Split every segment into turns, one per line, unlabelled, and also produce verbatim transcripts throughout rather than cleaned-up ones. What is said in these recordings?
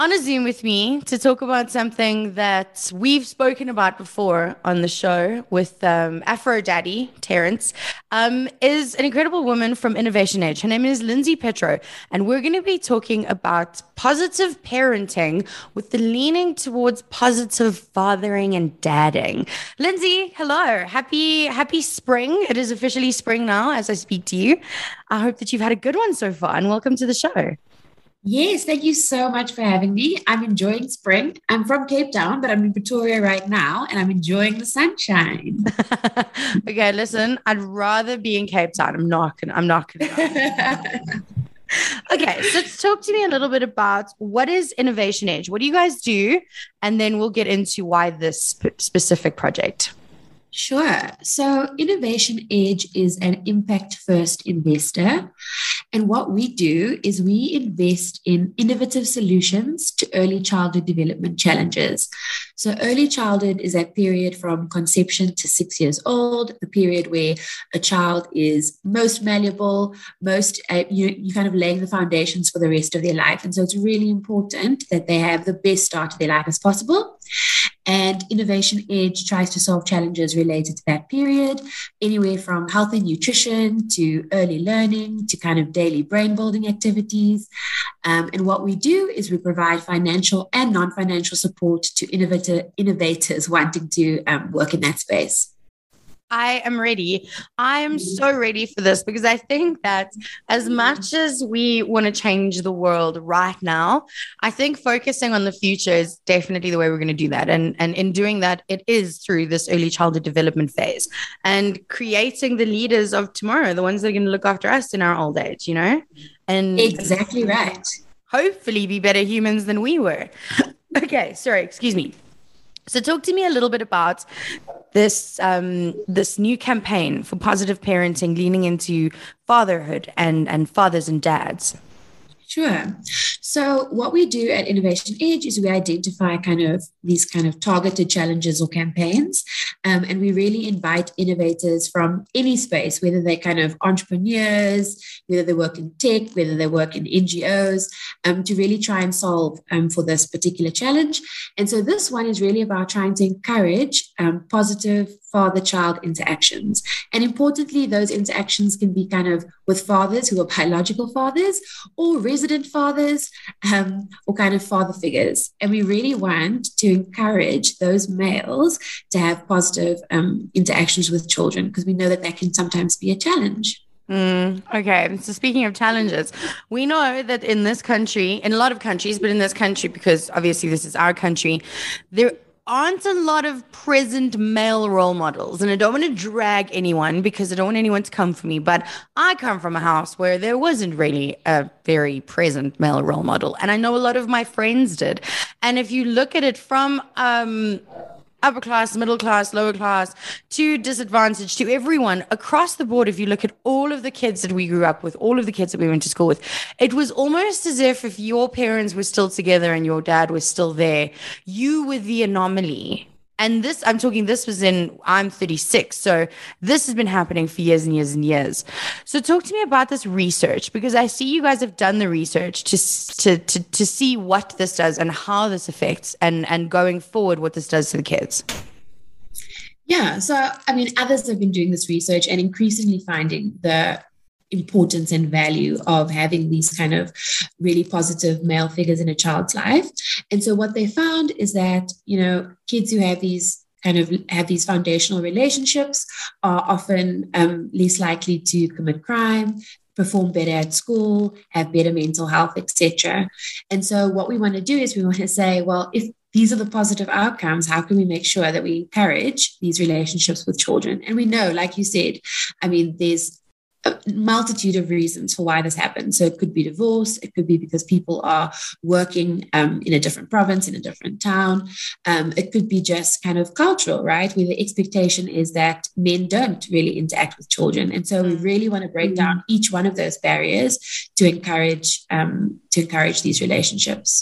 on a Zoom with me to talk about something that we've spoken about before on the show with um, Afro Daddy Terrence, um, is an incredible woman from Innovation Age. Her name is Lindsay Petro, and we're going to be talking about positive parenting with the leaning towards positive fathering and dadding. Lindsay, hello. Happy happy spring. It is officially spring now as I speak to you. I hope that you've had a good one so far, and welcome to the show.
Yes, thank you so much for having me. I'm enjoying spring. I'm from Cape Town, but I'm in Pretoria right now and I'm enjoying the sunshine.
Okay, listen, I'd rather be in Cape Town. I'm not gonna, I'm not gonna. Okay, so talk to me a little bit about what is Innovation Edge? What do you guys do? And then we'll get into why this sp- specific project.
Sure. So Innovation Edge is an impact first investor. And what we do is we invest in innovative solutions to early childhood development challenges. So early childhood is that period from conception to six years old, the period where a child is most malleable, most, uh, you, you kind of laying the foundations for the rest of their life. And so it's really important that they have the best start to their life as possible. And Innovation Edge tries to solve challenges related to that period, anywhere from health and nutrition to early learning to kind of daily brain building activities. Um, and what we do is we provide financial and non-financial support to innovator, innovators wanting to um, work in that space.
I am ready. I am so ready for this because I think that as much as we want to change the world right now, I think focusing on the future is definitely the way we're going to do that. And, and in doing that, it is through this early childhood development phase and creating the leaders of tomorrow, the ones that are going to look after us in our old age, you know? And
exactly right.
Hopefully be better humans than we were. Okay, sorry, excuse me. So talk to me a little bit about this um, this new campaign for positive parenting, leaning into fatherhood and, and fathers and dads.
Sure. So what we do at Innovation Edge is we identify kind of these kind of targeted challenges or campaigns, um, and we really invite innovators from any space, whether they're kind of entrepreneurs, whether they work in tech, whether they work in N G Os, um, to really try and solve um, for this particular challenge. And so this one is really about trying to encourage um, positive father-child interactions. And importantly, those interactions can be kind of with fathers who are biological fathers or resident fathers um, or kind of father figures. And we really want to encourage those males to have positive um, interactions with children because we know that that can sometimes be a challenge.
Mm, okay, so speaking of challenges, we know that in this country, in a lot of countries, but in this country, because obviously this is our country, there aren't a lot of present male role models. And I don't want to drag anyone because I don't want anyone to come for me, but I come from a house where there wasn't really a very present male role model. And I know a lot of my friends did. And if you look at it from um upper class, middle class, lower class, to disadvantage, to everyone across the board. If you look at all of the kids that we grew up with, all of the kids that we went to school with, it was almost as if if your parents were still together and your dad was still there, you were the anomaly. And this, I'm talking, this was in, I'm thirty-six. So this has been happening for years and years and years. So talk to me about this research, because I see you guys have done the research to, to, to, to see what this does and how this affects and, and going forward, what this does to the kids.
Yeah. So, I mean, others have been doing this research and increasingly finding the importance and value of having these kind of really positive male figures in a child's life. And so what they found is that, you know, kids who have these kind of have these foundational relationships are often um, least likely to commit crime, perform better at school, have better mental health, et cetera. And so what we want to do is we want to say, well, if these are the positive outcomes, how can we make sure that we encourage these relationships with children? And we know, like you said, I mean, there's a multitude of reasons for why this happens. So it could be divorce. It could be because people are working um, in a different province, in a different town. Um, it could be just kind of cultural, right? Where the expectation is that men don't really interact with children. And so we really want to break down each one of those barriers to encourage, um, to encourage these relationships.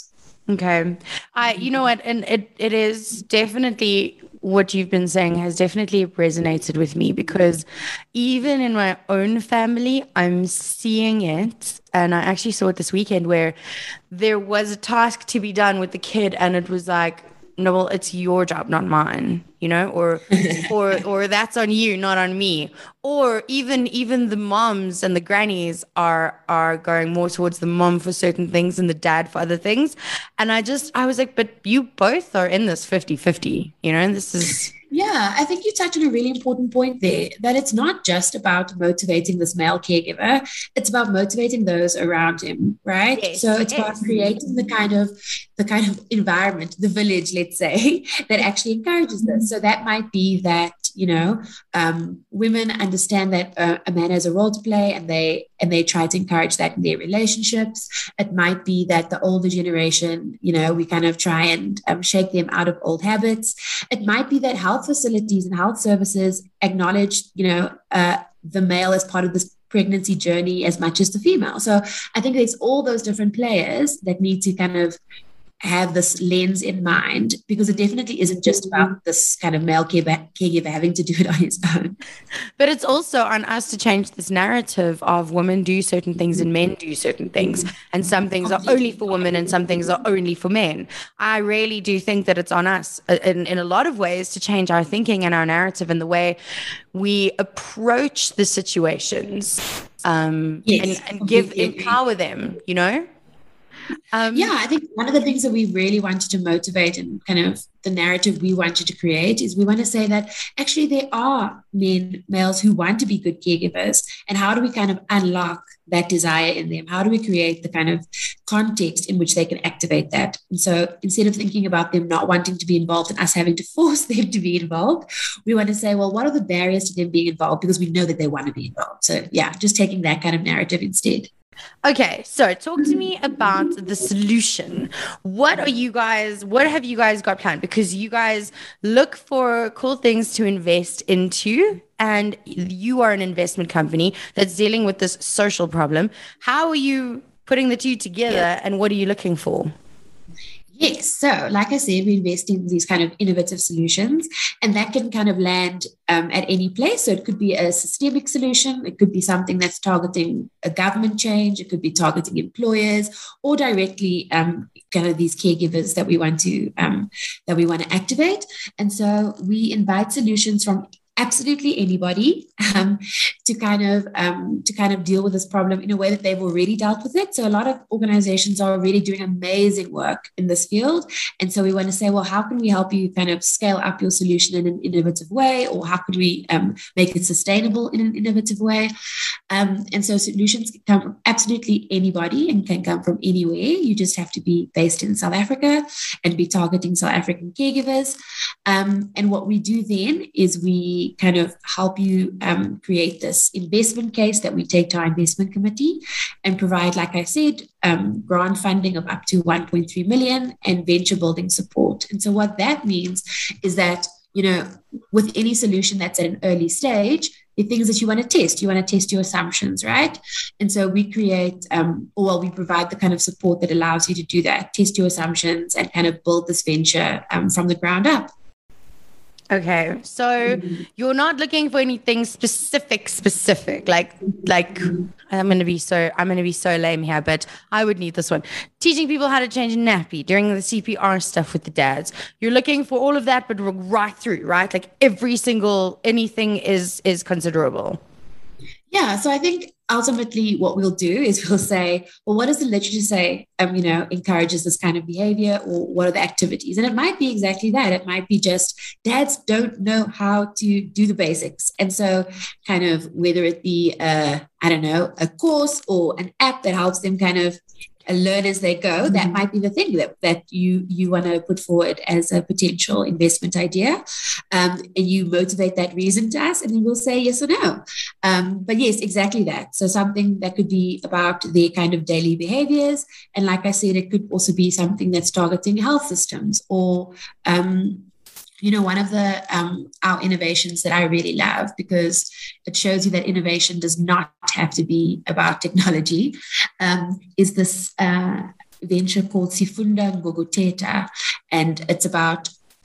Okay. I, you know what, and it, it is definitely what you've been saying has definitely resonated with me because even in my own family, I'm seeing it. And I actually saw it this weekend where there was a task to be done with the kid, and it was like, no, well, it's your job, not mine, you know, or or or that's on you, not on me. Or even even the moms and the grannies are are going more towards the mom for certain things and the dad for other things. And I just I was like, but you both are in this fifty-fifty, you know, and this is
Yeah, I think you touched on a really important point there that it's not just about motivating this male caregiver, it's about motivating those around him, right? So
yes,
it's about
yes.
creating the kind of the kind of environment, the village, let's say, that actually encourages this. So that might be that, you know, um, women understand that uh, a man has a role to play and they and they try to encourage that in their relationships. It might be that the older generation, you know, we kind of try and um, shake them out of old habits. It might be that health facilities and health services acknowledge, you know, uh, the male as part of this pregnancy journey as much as the female. So I think there's all those different players that need to kind of have this lens in mind, because it definitely isn't just about this kind of male caregiver having to do it on his own.
But it's also on us to change this narrative of women do certain things and men do certain things. And some things are only for women and some things are only for men. I really do think that it's on us uh, in, in a lot of ways to change our thinking and our narrative and the way we approach the situations um,
Yes,
and, and give,
completely agree.
empower them, you know?
Yeah,
Um,
I think one of the things that we really wanted to motivate and kind of the narrative we wanted to create is we want to say that actually there are men, males who want to be good caregivers. And how do we kind of unlock that desire in them? How do we create the kind of context in which they can activate that? And so instead of thinking about them not wanting to be involved and us having to force them to be involved, we want to say, well, what are the barriers to them being involved? Because we know that they want to be involved. So yeah, just taking that kind of narrative instead.
Okay, so talk to me about the solution. What are you guys, what have you guys got planned? Because you guys look for cool things to invest into, and you are an investment company that's dealing with this social problem. How are you putting the two together, and what are you looking for?
Yes. So, like I said, we invest in these kind of innovative solutions, and that can kind of land um, at any place. So, it could be a systemic solution, it could be something that's targeting a government change, it could be targeting employers, or directly um, kind of these caregivers that we want to um, that we want to activate. And so, we invite solutions from absolutely anybody um, to kind of um, to kind of deal with this problem in a way that they've already dealt with it. So a lot of organizations are already doing amazing work in this field. And so we want to say, well, how can we help you kind of scale up your solution in an innovative way? Or how could we um, make it sustainable in an innovative way? Um, and so solutions can come from absolutely anybody and can come from anywhere. You just have to be based in South Africa and be targeting South African caregivers. Um, and what we do then is we kind of help you um, create this investment case that we take to our investment committee and provide, like I said, um, grant funding of up to one point three million and venture building support. And so what that means is that, you know, with any solution that's at an early stage, the things that you want to test, you want to test your assumptions, right? And so we create, um, or well, we provide the kind of support that allows you to do that, test your assumptions and kind of build this venture um, from the ground up.
Okay, so you're not looking for anything specific, specific. Like, like I'm gonna be so I'm gonna be so lame here, but I would need this one. Teaching people how to change a nappy during the C P R stuff with the dads. You're looking for all of that, but right through, right? Like every single anything is is considerable.
Yeah, so I think ultimately what we'll do is we'll say, well, what does the literature say, um, you know, encourages this kind of behavior, or what are the activities? And it might be exactly that. It might be just dads don't know how to do the basics. And so kind of whether it be, uh, I don't know, a course or an app that helps them kind of learn as they go, that might be the thing that, that you you want to put forward as a potential investment idea. Um, and you motivate that reason to us, and then we'll say yes or no. Um, but yes, exactly that. So something that could be about their kind of daily behaviors. And like I said, it could also be something that's targeting health systems or um, you know, one of the um, our innovations that I really love, because it shows you that innovation does not have to be about technology, um, is this uh, venture called Sifunda Ngokuthetha, and it's about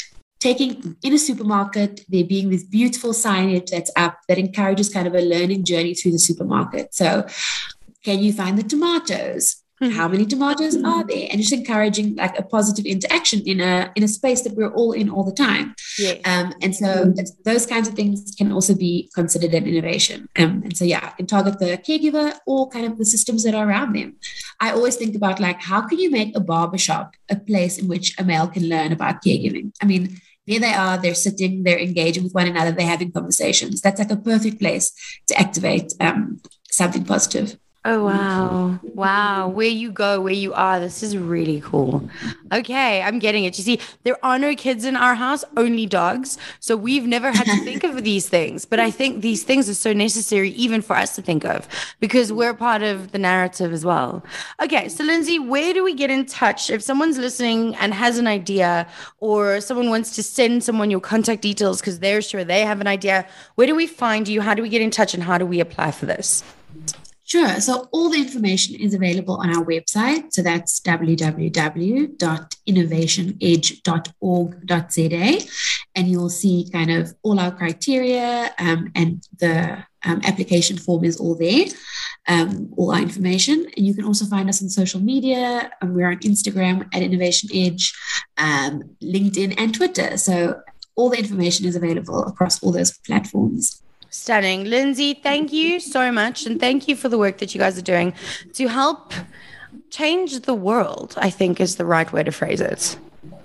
taking in a supermarket, there being this beautiful signage that's up that encourages kind of a learning journey through the supermarket. So can you find the tomatoes? How many tomatoes are there? And just encouraging like a positive interaction in a in a space that we're all in all the time.
Yeah.
Um, and so those kinds of things can also be considered an innovation. Um, and so, yeah, can target the caregiver or kind of the systems that are around them. I always think about like, how can you make a barbershop a place in which a male can learn about caregiving? I mean, there they are, they're sitting, they're engaging with one another, they're having conversations. That's like a perfect place to activate um, something positive.
Oh, wow. Wow. Where you go, where you are. This is really cool. Okay, I'm getting it. You see, there are no kids in our house, only dogs. So we've never had to think of these things. But I think these things are so necessary even for us to think of because we're part of the narrative as well. Okay, so Lindsay, where do we get in touch? If someone's listening and has an idea or someone wants to send someone your contact details because they're sure they have an idea, where do we find you? How do we get in touch and how do we apply for this?
Sure. So all the information is available on our website. So that's w w w dot innovation edge dot org dot z a. And you'll see kind of all our criteria um, and the um, application form is all there, um, all our information. And you can also find us on social media. Um, we're on Instagram at Innovation Edge, um, LinkedIn and Twitter. So all the information is available across all those platforms.
Stunning. Lindsay, thank you so much. And thank you for the work that you guys are doing to help change the world, I think is the right way to phrase it.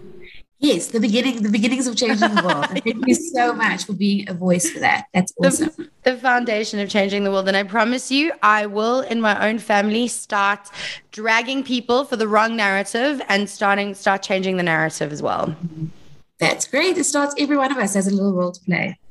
Yes, the beginning, the beginnings of changing the world. And thank you so much for being a voice for that. That's awesome.
The, the foundation of changing the world. And I promise you, I will, in my own family, start dragging people for the wrong narrative and starting start changing the narrative as well.
That's great. It starts every one of us has a little role to play.